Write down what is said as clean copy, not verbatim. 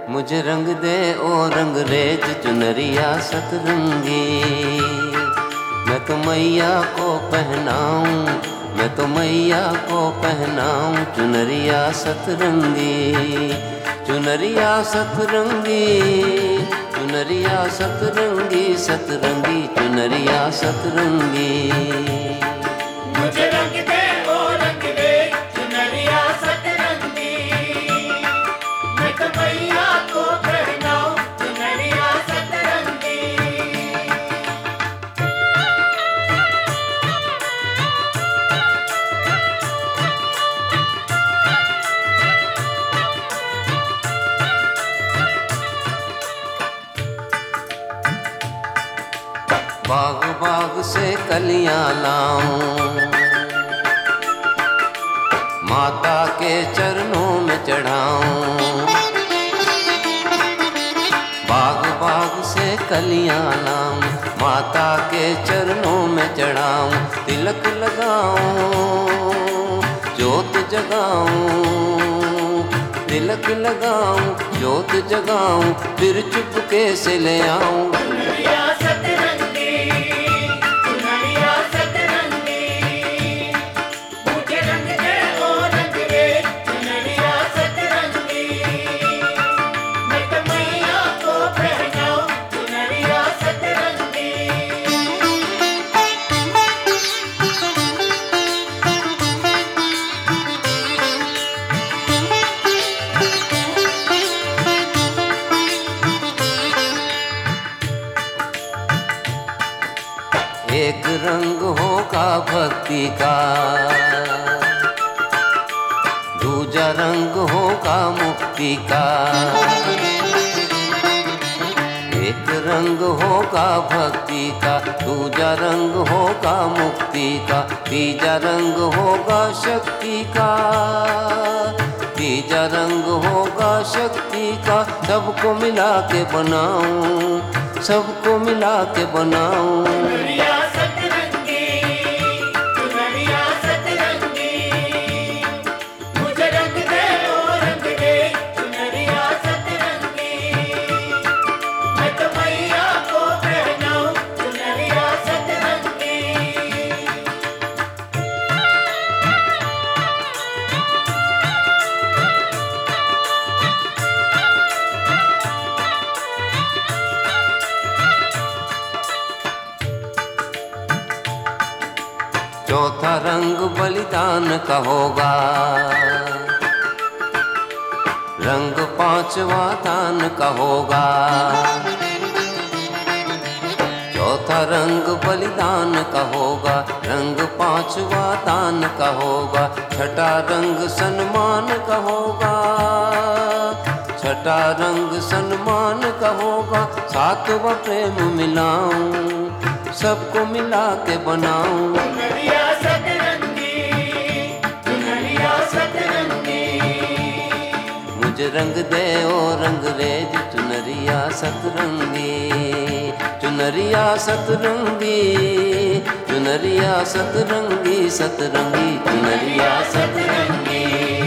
मुझे रंग दे ओ रंग रेज चुनरिया सतरंगी। मैं तो मैया को पहनाऊं, मैं तो मैया को पहनाऊं चुनरिया सतरंगी। चुनरिया सतरंगी, चुनरिया सतरंगी, सतरंगी चुनरिया सतरंगी। मुझे रंग दे ओ रंग दे चुनरिया सतरंगी। मैं तो मैया को पहनाऊं चुनरिया सतरंगी। बाग बाग से कलियां लाऊं, माता के चरणों में चढ़ाऊं। बाग बाग से कलियां लाऊं, माता के चरणों में चढ़ाऊं। तिलक लगाऊं, ज्योत जगाऊं, तिलक लगाऊं, ज्योत जगाऊं, फिर चुपके से ले आऊं चुनरिया सतरंगी, चुनरिया सतरंगी। मुझे रंग दे ओ रंग दे चुनरिया सतरंगी। मैं तो मैया को पहनाऊं चुनरिया सतरंगी। एक रंग होगा भक्ति का, दूजा रंग होगा मुक्ति का। एक रंग होगा भक्ति का, दूजा रंग होगा मुक्ति का, तीजा रंग होगा शक्ति का, तीजा रंग होगा शक्ति का। सबको मिला के बनाऊं, सबको मिला के बनाऊं चुनरिया सतरंगी, चुनरिया सतरंगी। मुझे रंग दे ओ रंग दे चुनरिया सतरंगी। मैं तो मैया को पहनाऊं चुनरिया सतरंगी। चौथा रंग बलिदान का होगा, रंग पांचवा दान का होगा। चौथा रंग बलिदान का होगा, रंग पांचवा दान का होगा। छठा रंग सन्मान का होगा, छठा रंग सन्मान का होगा। सातवां प्रेम मिलाऊं, सबको मिला के बनाऊं चुनरिया सतरंगी, चुनरिया सतरंगी। मुझे रंग दे ओ रंग रेज चुनरिया सतरंगी। चुनरिया सतरंगी, चुनरिया सतरंगी, सतरंगी चुनरिया सतरंगी।